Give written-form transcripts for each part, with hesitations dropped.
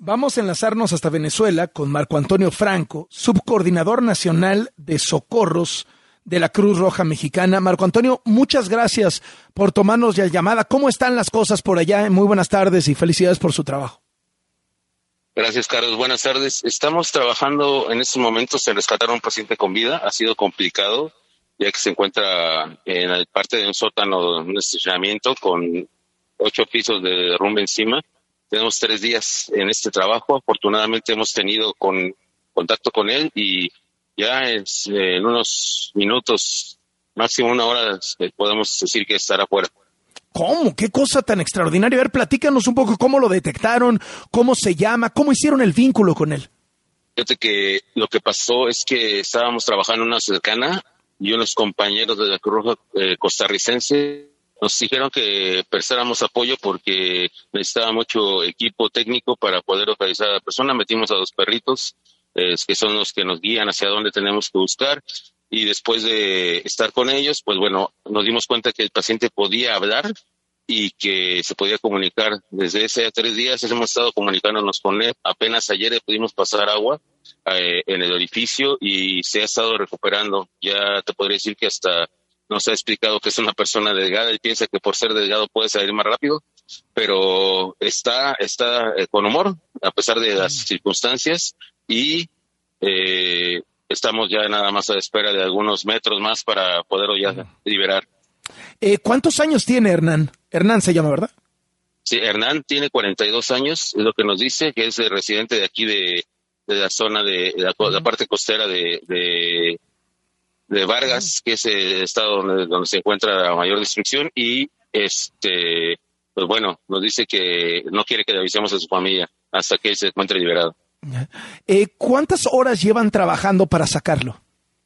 Vamos a enlazarnos hasta Venezuela con Marco Antonio Franco, subcoordinador nacional de socorros de la Cruz Roja Mexicana. Marco Antonio, muchas gracias por tomarnos la llamada. ¿Cómo están las cosas por allá? Muy buenas tardes y felicidades por su trabajo. Gracias, Carlos. Buenas tardes. Estamos trabajando en estos momentos en rescatar a un paciente con vida. Ha sido complicado, ya que se encuentra en la parte de un sótano, un estacionamiento con 8 pisos de derrumbe encima. Tenemos 3 días en este trabajo. Afortunadamente hemos tenido contacto con él y ya en unos minutos, máximo 1 hora, podemos decir que estará fuera. ¿Cómo? ¿Qué cosa tan extraordinaria? A ver, platícanos un poco cómo lo detectaron, cómo se llama, cómo hicieron el vínculo con él. Fíjate que lo que pasó es que estábamos trabajando en una cercana y unos compañeros de la Cruz Roja costarricense nos dijeron que prestáramos apoyo porque necesitaba mucho equipo técnico para poder localizar a la persona. Metimos a 2 perritos, que son los que nos guían hacia dónde tenemos que buscar. Y después de estar con ellos, pues bueno, nos dimos cuenta que el paciente podía hablar y que se podía comunicar. Desde ese 3 días hemos estado comunicándonos con él. Apenas ayer pudimos pasar agua en el orificio y se ha estado recuperando. Ya te podría decir que hasta nos ha explicado que es una persona delgada y piensa que por ser delgado puede salir más rápido, pero está con humor a pesar de las circunstancias y estamos ya nada más a la espera de algunos metros más para poderlo ya liberar. ¿Cuántos años tiene Hernán? Hernán se llama, ¿verdad? Sí, Hernán tiene 42 años, es lo que nos dice, que es residente de aquí de la zona de la parte costera de Vargas, que es el estado donde se encuentra la mayor destrucción, y pues bueno, nos dice que no quiere que le avisemos a su familia hasta que él se encuentre liberado. ¿Cuántas horas llevan trabajando para sacarlo?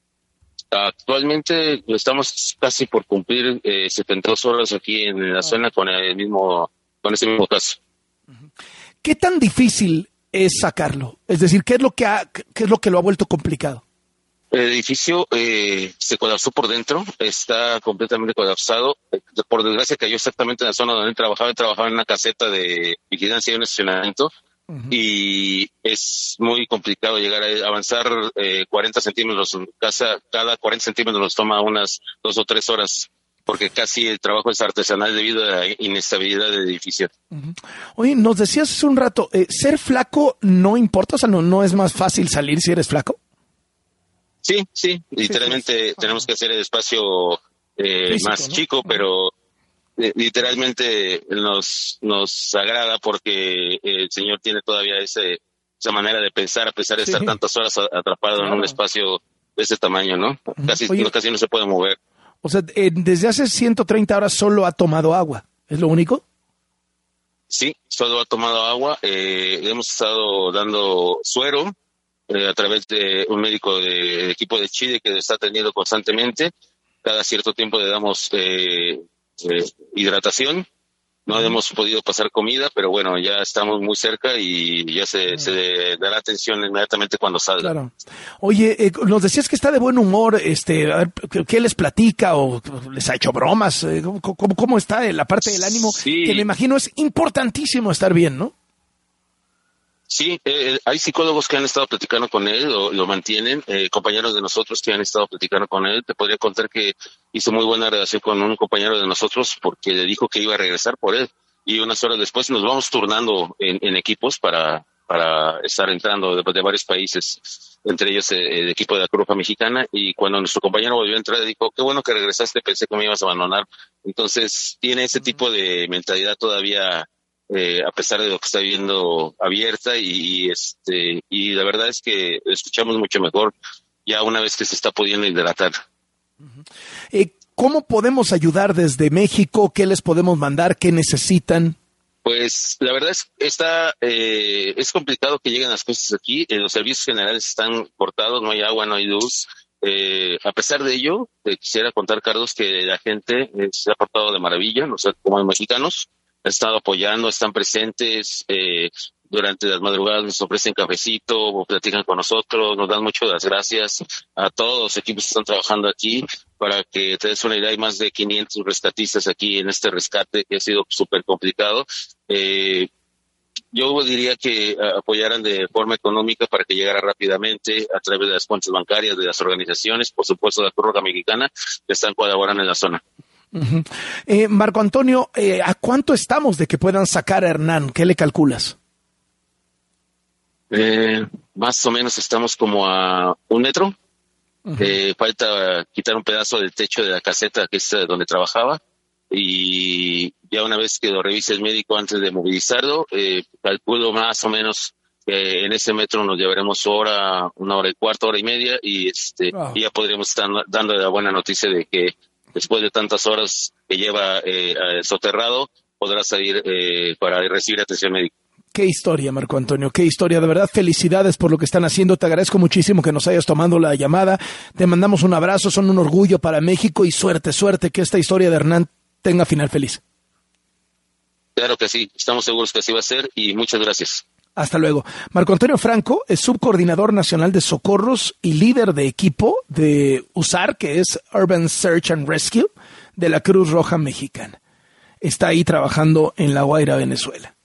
Actualmente estamos casi por cumplir 72 horas aquí en la zona con ese mismo caso. ¿Qué tan difícil es sacarlo? Es decir, ¿qué es lo que lo ha vuelto complicado? El edificio se colapsó por dentro, está completamente colapsado. Por desgracia cayó exactamente en la zona donde él trabajaba. Él trabajaba en una caseta de vigilancia y un estacionamiento. Y es muy complicado llegar a avanzar 40 centímetros. Cada 40 centímetros nos toma unas 2 o 3 horas, porque casi el trabajo es artesanal debido a la inestabilidad del edificio. Oye, nos decías hace un rato, ¿ser flaco no importa? O sea, ¿no es más fácil salir si eres flaco? Sí, literalmente tenemos que hacer el espacio físico, más, ¿no?, chico, pero literalmente nos agrada porque el señor tiene todavía esa manera de pensar a pesar de estar tantas horas atrapado en un espacio de ese tamaño, ¿no? Casi no se puede mover. O sea, desde hace 130 horas solo ha tomado agua, ¿es lo único? Sí, solo ha tomado agua. Le hemos estado dando suero a través de un médico del equipo de Chile que lo está atendiendo constantemente. Cada cierto tiempo le damos hidratación. No hemos podido pasar comida, pero bueno, ya estamos muy cerca y ya se le dará atención inmediatamente cuando salga. Claro. Oye, nos decías que está de buen humor, a ver, ¿qué les platica o les ha hecho bromas? ¿Cómo está la parte del ánimo? Sí. Que me imagino es importantísimo estar bien, ¿no? Sí, hay psicólogos que han estado platicando con él, lo mantienen, compañeros de nosotros que han estado platicando con él. Te podría contar que hizo muy buena relación con un compañero de nosotros porque le dijo que iba a regresar por él. Y unas horas después nos vamos turnando en equipos para estar entrando de varios países, entre ellos el equipo de la Cruz Roja Mexicana. Y cuando nuestro compañero volvió a entrar, dijo, qué bueno que regresaste, pensé que me ibas a abandonar. Entonces tiene ese tipo de mentalidad todavía, a pesar de lo que está viviendo, abierta y la verdad es que escuchamos mucho mejor ya una vez que se está pudiendo hidratar. ¿Cómo podemos ayudar desde México? ¿Qué les podemos mandar? ¿Qué necesitan? Pues la verdad es complicado que lleguen las cosas aquí. Los servicios generales están cortados, no hay agua, no hay luz. A pesar de ello, quisiera contar, Carlos, que la gente se ha portado de maravilla, o sea, como mexicanos. Han estado apoyando, están presentes, durante las madrugadas nos ofrecen cafecito, platican con nosotros, nos dan mucho las gracias a todos los equipos que están trabajando aquí. Para que te des una idea, hay más de 500 rescatistas aquí en este rescate que ha sido súper complicado. Yo diría que apoyaran de forma económica para que llegara rápidamente a través de las cuentas bancarias de las organizaciones, por supuesto de la Cruz Roja Mexicana, que están colaborando en la zona. Uh-huh. Marco Antonio, ¿a cuánto estamos de que puedan sacar a Hernán? ¿Qué le calculas? Más o menos estamos como a 1 metro. Uh-huh. Falta quitar un pedazo del techo de la caseta que es donde trabajaba, y ya una vez que lo revise el médico antes de movilizarlo, calculo más o menos que en ese metro nos llevaremos 1 hora y cuarto, 1 hora y media, y y ya podríamos estar dando la buena noticia de que después de tantas horas que lleva soterrado, podrá salir para recibir atención médica. Qué historia, Marco Antonio, qué historia. De verdad, felicidades por lo que están haciendo. Te agradezco muchísimo que nos hayas tomado la llamada. Te mandamos un abrazo, son un orgullo para México, y suerte, que esta historia de Hernán tenga final feliz. Claro que sí, estamos seguros que así va a ser, y muchas gracias. Hasta luego. Marco Antonio Franco es subcoordinador nacional de socorros y líder de equipo de USAR, que es Urban Search and Rescue, de la Cruz Roja Mexicana. Está ahí trabajando en La Guaira, Venezuela.